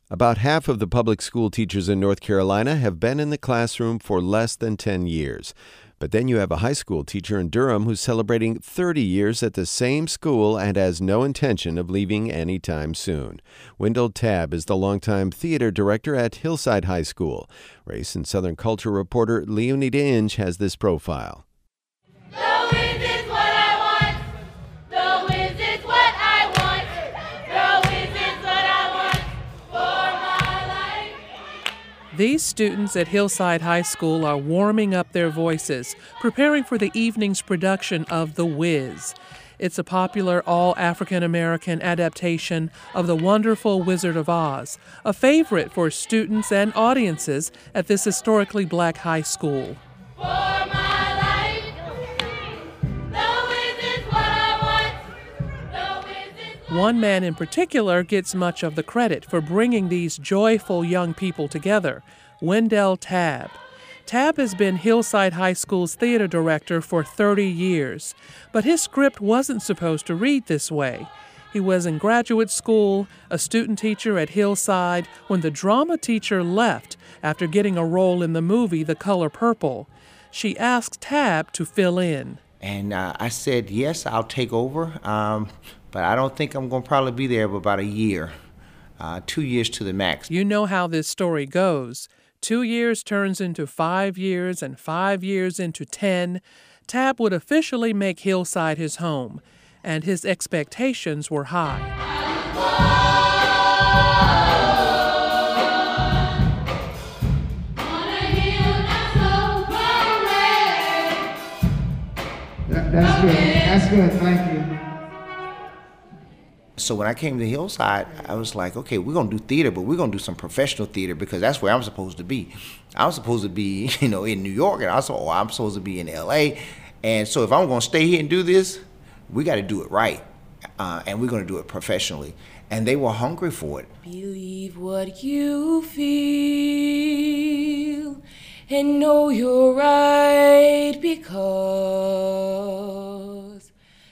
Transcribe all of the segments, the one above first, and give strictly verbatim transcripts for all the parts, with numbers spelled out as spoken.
About half of the public school teachers in North Carolina have been in the classroom for less than ten years. But then you have a high school teacher in Durham who's celebrating thirty years at the same school and has no intention of leaving anytime soon. Wendell Tabb is the longtime theater director at Hillside High School. Race and Southern culture reporter Leonida Inge has this profile. These students at Hillside High School are warming up their voices, preparing for the evening's production of The Wiz. It's a popular all-African-American adaptation of The Wonderful Wizard of Oz, a favorite for students and audiences at this historically black high school. One man in particular gets much of the credit for bringing these joyful young people together, Wendell Tabb. Tabb has been Hillside High School's theater director for thirty years, but his script wasn't supposed to read this way. He was in graduate school, a student teacher at Hillside, when the drama teacher left after getting a role in the movie The Color Purple. She asked Tabb to fill in. And uh, I said, yes, I'll take over. Um, But I don't think I'm going to probably be there for about a year, uh, two years to the max. You know how this story goes. Two years turns into five years and five years into ten. Tabb would officially make Hillside his home, and his expectations were high. That, that's good. That's good. Thank you. So when I came to Hillside, I was like, okay, we're going to do theater, but we're going to do some professional theater because that's where I'm supposed to be. I'm supposed to be, you know, in New York, and also oh, I'm supposed to be in L A. And so if I'm going to stay here and do this, we got to do it right, uh, and we're going to do it professionally. And they were hungry for it. Believe what you feel and know you're right because...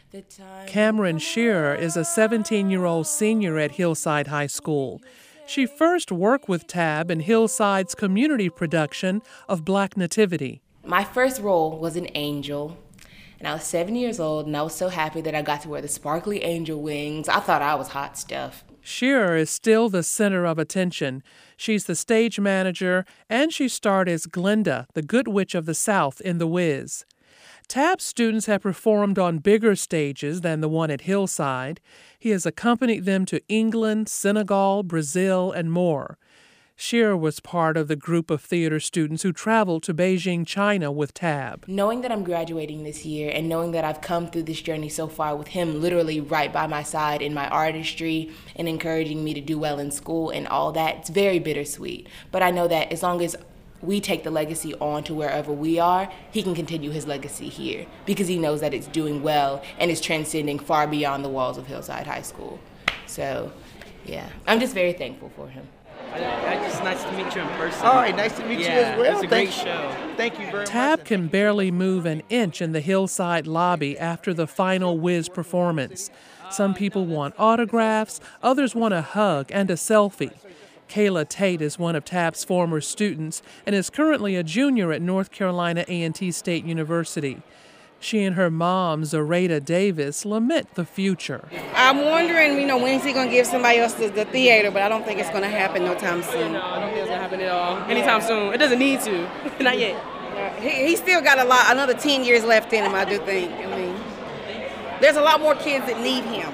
Cameron Shearer is a seventeen-year-old senior at Hillside High School. She first worked with Tabb in Hillside's community production of Black Nativity. My first role was an angel, and I was seven years old, and I was so happy that I got to wear the sparkly angel wings. I thought I was hot stuff. Shearer is still the center of attention. She's the stage manager, and she starred as Glinda, the Good Witch of the South, in The Wiz. Tabb's students have performed on bigger stages than the one at Hillside. He has accompanied them to England, Senegal, Brazil, and more. Shearer was part of the group of theater students who traveled to Beijing, China with Tabb. Knowing that I'm graduating this year and knowing that I've come through this journey so far with him literally right by my side in my artistry and encouraging me to do well in school and all that, it's very bittersweet. But I know that as long as we take the legacy on to wherever we are, he can continue his legacy here because he knows that it's doing well and it's transcending far beyond the walls of Hillside High School. So, yeah, I'm just very thankful for him. It's nice to meet you in person. All right, nice to meet yeah, you as well. It's a Thank great show. Thank you very much. Tabb can barely move an inch in the Hillside lobby after the final Wiz performance. Some people want autographs, others want a hug and a selfie. Kayla Tate is one of Tabb's former students and is currently a junior at North Carolina A and T State University. She and her mom, Zareta Davis, lament the future. I'm wondering, you know, when is he going to give somebody else the, the theater, but I don't think it's going to happen no time soon. No, I don't think it's going to happen at all. Anytime soon. It doesn't need to. Not yet. He, he still got a lot, another ten years left in him, I do think. I mean, there's a lot more kids that need him.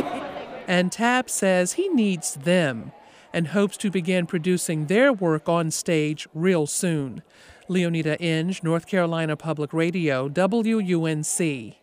And Tabb says he needs them and hopes to begin producing their work on stage real soon. Leonida Inge, North Carolina Public Radio, W U N C.